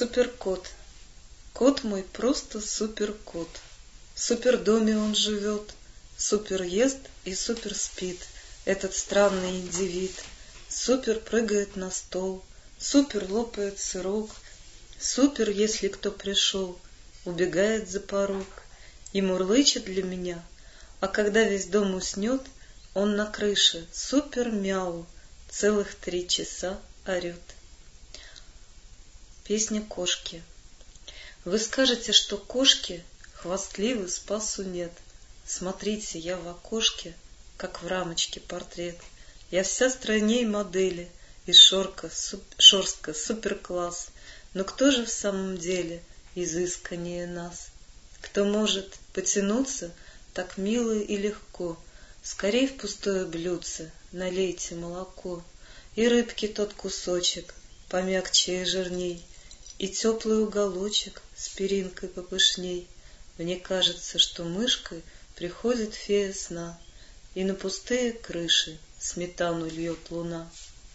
Суперкот. Кот мой просто суперкот. В супердоме он живет, супер ест и супер спит. Этот странный индивид. Супер прыгает на стол, супер лопает сырок. Супер, если кто пришел, убегает за порог и мурлычет для меня. А когда весь дом уснет, он на крыше супер-мяу целых 3 часа орет. Песня кошки. Вы скажете, что кошки хвастливы, спасу нет. Смотрите, я в окошке, как в рамочке портрет. Я вся стройней модели, из шорстка суперкласс. Но кто же в самом деле изысканнее нас? Кто может потянуться так мило и легко? Скорей в пустое блюдце налейте молоко, и рыбки тот кусочек помягче и жирней, и теплый уголочек с перинкой попышней. Мне кажется, что мышкой приходит фея сна, и на пустые крыши сметану льет луна.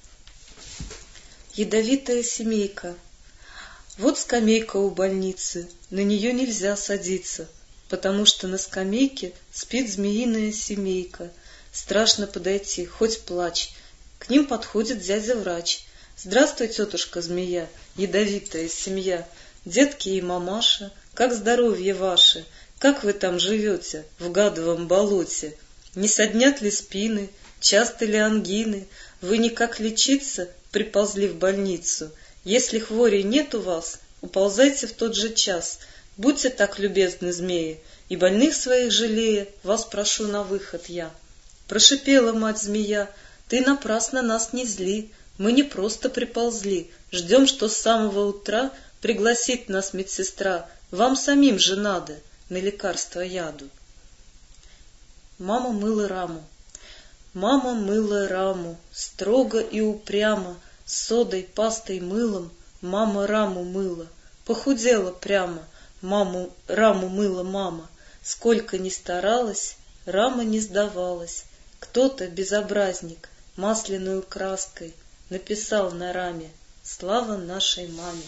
Ядовитая семейка. Вот скамейка у больницы, на нее нельзя садиться, потому что на скамейке спит змеиная семейка. Страшно подойти, хоть плачь. К ним подходит дядя-врач. Здравствуй, тетушка змея, ядовитая семья. Детки и мамаша, как здоровье ваше? Как вы там живете, в гадовом болоте? Не соднят ли спины, часто ли ангины? Вы никак лечиться приползли в больницу? Если хворей нет у вас, уползайте в тот же час. Будьте так любезны, змеи, и больных своих жалея, вас прошу на выход я. Прошипела мать-змея, ты напрасно нас не зли, мы не просто приползли, ждем, что с самого утра пригласит нас медсестра, вам самим же надо на лекарство яду. Мама мыла раму. Мама мыла раму, строго и упрямо, с содой, пастой, мылом, мама раму мыла, похудела прямо, раму мыла мама. Сколько ни старалась, рама не сдавалась. Кто-то, безобразник, масляную краской написал на раме: «Слава нашей маме».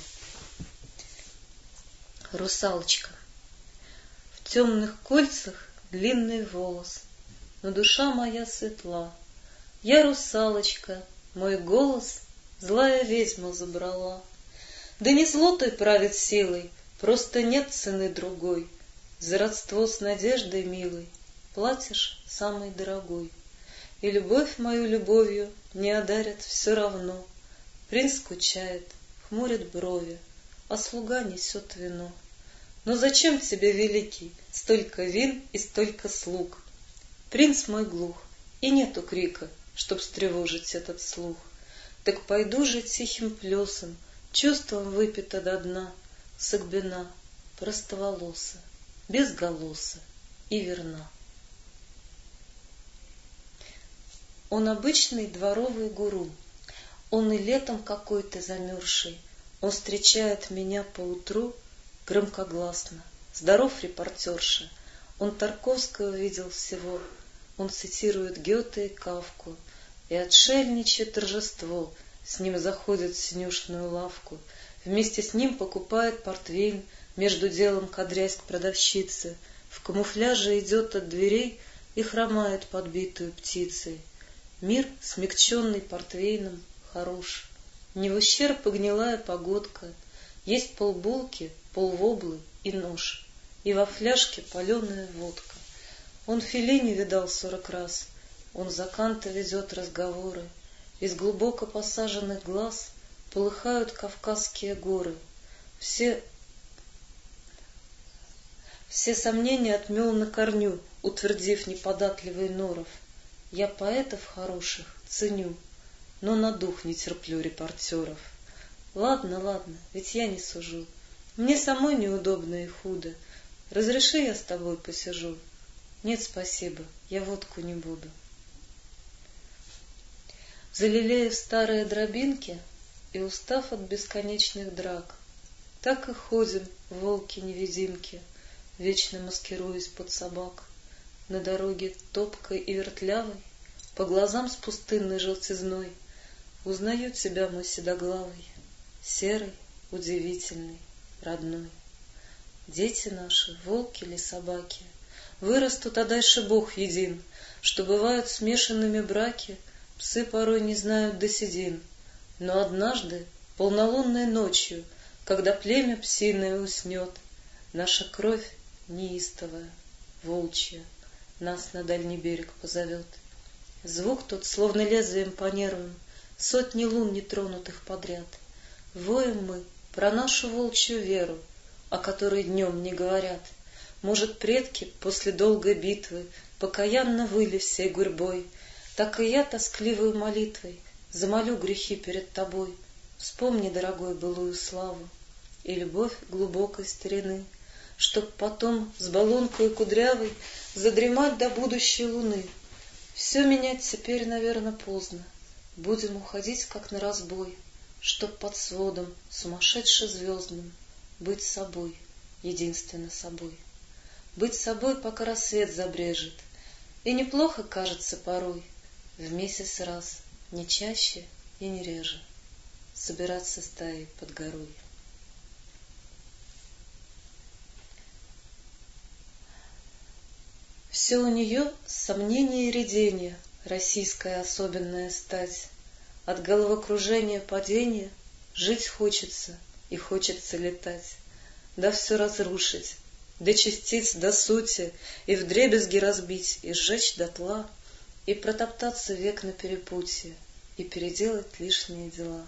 Русалочка. В темных кольцах длинный волос, но душа моя светла. Я русалочка, мой голос злая ведьма забрала. Да не зло той правит силой, просто нет цены другой. За родство с надеждой милой платишь самый дорогой. И любовь мою любовью не одарят все равно. Принц скучает, хмурит брови, а слуга несет вино. Но зачем тебе, великий, столько вин и столько слуг? Принц мой глух, и нету крика, чтоб встревожить этот слух. Так пойду же тихим плесом, чувством выпита до дна, согбена, простоволоса, безголоса и верна. Он обычный дворовый гуру, он и летом какой-то замерзший, он встречает меня поутру громкогласно. Здоров, репортерша, он Тарковского видел всего, он цитирует Гёте и Кафку, и отшельничье торжество с ним заходит в синюшную лавку, вместе с ним покупает портвейн, между делом кадрясь к продавщице, в камуфляже идет от дверей и хромает подбитую птицей. Мир, смягченный портвейном, хорош, не в ущерб и гнилая погодка, есть полбулки, полвоблы и нож, и во фляжке паленая водка. Он Феллини видал 40 раз, он за Канта ведет разговоры, из глубоко посаженных глаз полыхают Кавказские горы. Все сомнения отмел на корню, утвердив неподатливый норов. Я поэтов хороших ценю, но на дух не терплю репортеров. Ладно, ладно, ведь я не сужу, мне самой неудобно и худо. Разреши, я с тобой посижу. Нет, спасибо, я водку не буду. Залелеяв старые дробинки и устав от бесконечных драк, так и ходим, волки-невидимки, вечно маскируясь под собак. На дороге топкой и вертлявой, по глазам с пустынной желтизной, узнаю тебя, мой седоглавый, серый, удивительный, родной. Дети наши, волки или собаки, вырастут, а дальше Бог един, что бывают смешанными браки, псы порой не знают до седин. Но однажды, полнолунной ночью, когда племя псиное уснет, наша кровь неистовая, волчья, нас на дальний берег позовет. Звук тот, словно лезвием по нервам, сотни лун нетронутых подряд. Воем мы про нашу волчью веру, о которой днем не говорят. Может, предки после долгой битвы покаянно выли всей гурьбой, так и я тоскливой молитвой замолю грехи перед тобой. Вспомни, дорогой, былую славу и любовь глубокой старины, чтоб потом с баллонкой кудрявой задремать до будущей луны. Все менять теперь, наверно, поздно, будем уходить, как на разбой, чтоб под сводом сумасшедше звездным быть собой, единственно собой. Быть собой, пока рассвет забрежет, и неплохо кажется порой в месяц раз, не чаще и не реже, собираться стаей под горой. Все у нее сомнение и рядение, российская особенная стать. От головокружения падения жить хочется и хочется летать, да все разрушить, до частиц, до сути, и вдребезги разбить, и сжечь дотла, и протоптаться век на перепутье, и переделать лишние дела.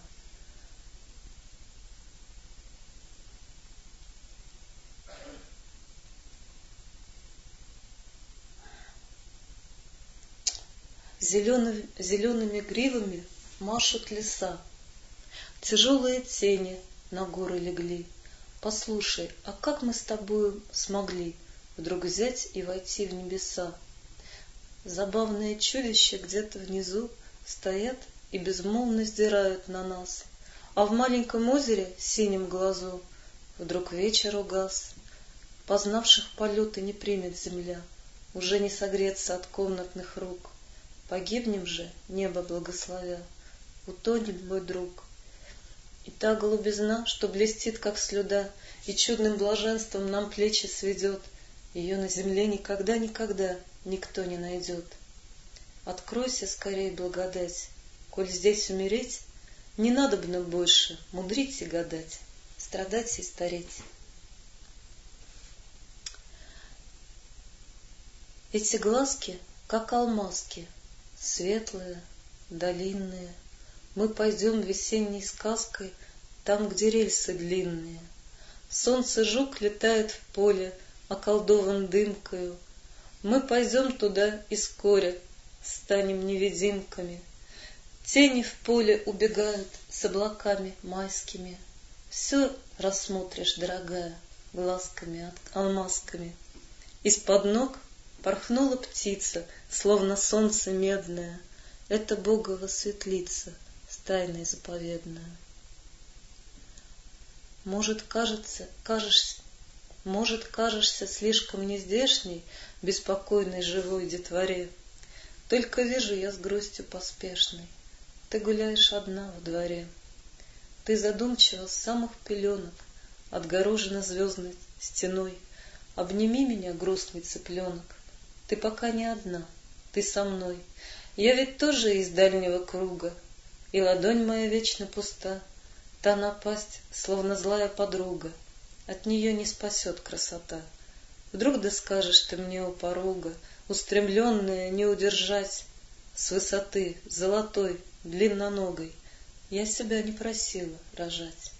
Зелеными гривами машут леса, тяжелые тени на горы легли. Послушай, а как мы с тобою смогли вдруг взять и войти в небеса? Забавные чудища где-то внизу стоят и безмолвно сдирают на нас, а в маленьком озере синем глазу вдруг вечер угас. Познавших полеты не примет земля, уже не согреться от комнатных рук. Погибнем же, небо благословя, утонем, мой друг. И та голубизна, что блестит, как слюда, и чудным блаженством нам плечи сведет, ее на земле никогда-никогда никто не найдет. Откройся скорей, благодать, коль здесь умереть, не надобно больше мудрить и гадать, страдать и стареть. Эти глазки, как алмазки, светлые, долинные, мы пойдем весенней сказкой там, где рельсы длинные. Солнце жук летает в поле, околдован дымкою. Мы пойдем туда и вскоре станем невидимками. Тени в поле убегают с облаками майскими. Все рассмотришь, дорогая, глазками, алмазками. Из-под ног порхнула птица, словно солнце медное. Это Богова светлица, тайной заповедная. Может, кажешься слишком нездешней, беспокойной живой детворе. Только вижу я с грустью поспешной, ты гуляешь одна во дворе. Ты задумчиво с самых пеленок, отгорожена звездной стеной. Обними меня, грустный цыпленок, ты пока не одна, ты со мной. Я ведь тоже из дальнего круга, и ладонь моя вечно пуста. Та напасть, словно злая подруга, от нее не спасет красота. Вдруг да скажешь ты мне у порога, устремленная не удержать, с высоты золотой, длинноногой, я себя не просила рожать.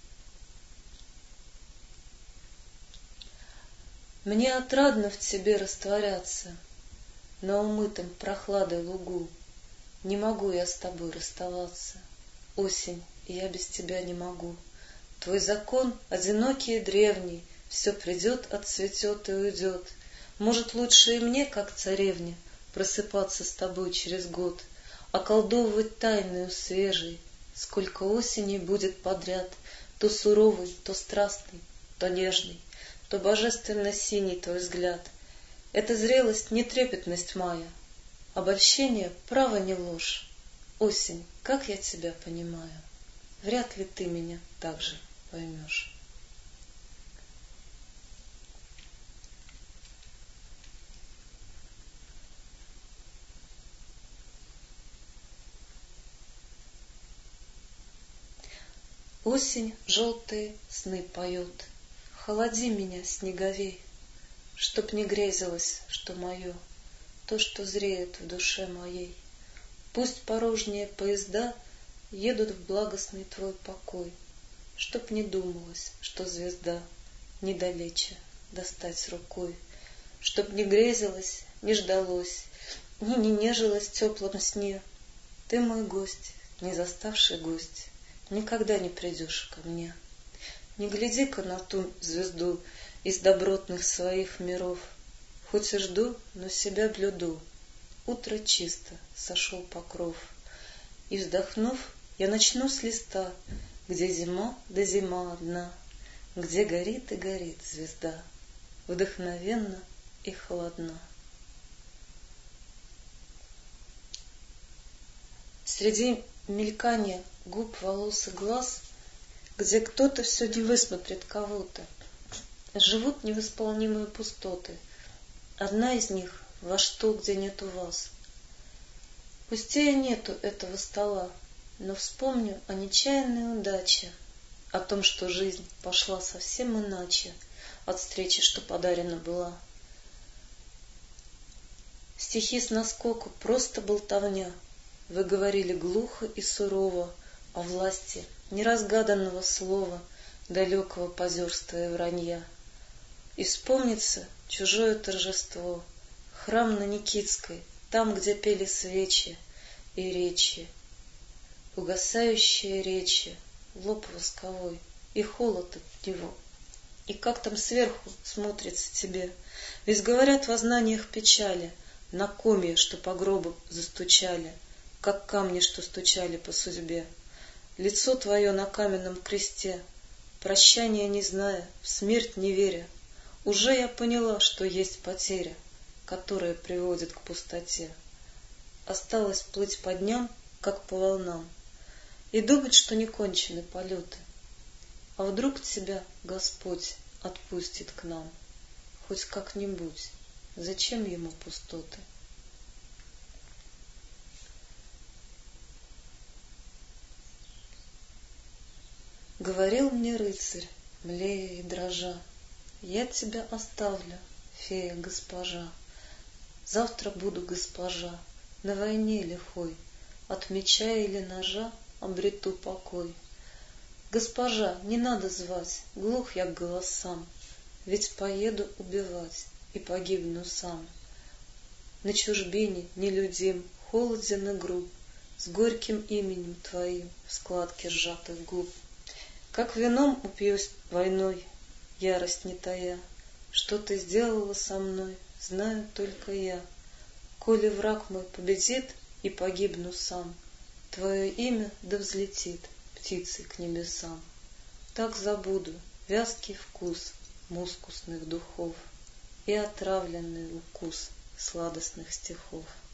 Мне отрадно в тебе растворяться, на умытом прохладой лугу. Не могу я с тобой расставаться, осень, я без тебя не могу. Твой закон, одинокий и древний, все придет, отцветет и уйдет. Может, лучше и мне, как царевне, просыпаться с тобой через год, околдовывать тайную свежей, сколько осеней будет подряд, то суровый, то страстный, то нежный, то божественно синий твой взгляд. Это зрелость, не трепетность моя, обольщение, право не ложь. Осень, как я тебя понимаю, вряд ли ты меня так же поймешь. Осень желтые сны поет, холоди меня, снеговей, чтоб не грезилось, что мое, то, что зреет в душе моей. Пусть порожние поезда едут в благостный твой покой, чтоб не думалось, что звезда недалече достать рукой, чтоб не грезилось, не ждалось, ни не нежилось в теплом сне. Ты мой гость, не заставший гость, никогда не придешь ко мне. Не гляди-ка на ту звезду из добротных своих миров, хоть и жду, но себя блюду. Утро чисто, сошел покров, и, вздохнув, я начну с листа, где зима да зима одна, где горит и горит звезда, вдохновенна и холодна. Среди мелькания губ, волос и глаз, где кто-то все не высмотрит кого-то, живут невосполнимые пустоты. Одна из них — ваш стол, где нету вас. Пустее нету этого стола, но вспомню о нечаянной удаче, о том, что жизнь пошла совсем иначе от встречи, что подарена была. Стихи с наскоку, просто болтовня. Вы говорили глухо и сурово о власти неразгаданного слова, далекого позерства и вранья. И вспомнится чужое торжество, храм на Никитской, там, где пели свечи и речи, угасающие речи, лоб восковой и холод от него. И как там сверху смотрится тебе, ведь говорят во знаниях печали, на комья, что по гробу застучали, как камни, что стучали по судьбе. Лицо твое на каменном кресте, прощания не зная, в смерть не веря, уже я поняла, что есть потеря, которая приводит к пустоте. Осталось плыть по дням, как по волнам, и думать, что не кончены полеты. А вдруг тебя Господь отпустит к нам, хоть как-нибудь, зачем ему пустоты? Говорил мне рыцарь, млея и дрожа: я тебя оставлю, фея госпожа. Завтра буду госпожа, на войне лихой, от меча или ножа обрету покой. Госпожа, не надо звать, глух я к голосам, ведь поеду убивать и погибну сам. На чужбине нелюдим, холоден и груб, с горьким именем твоим в складке сжатых губ. Как вином упьюсь войной, ярость не тая, что ты сделала со мной, знаю только я. Коли враг мой победит и погибну сам, твое имя да взлетит птицей к небесам. Так забуду вязкий вкус мускусных духов и отравленный укус сладостных стихов.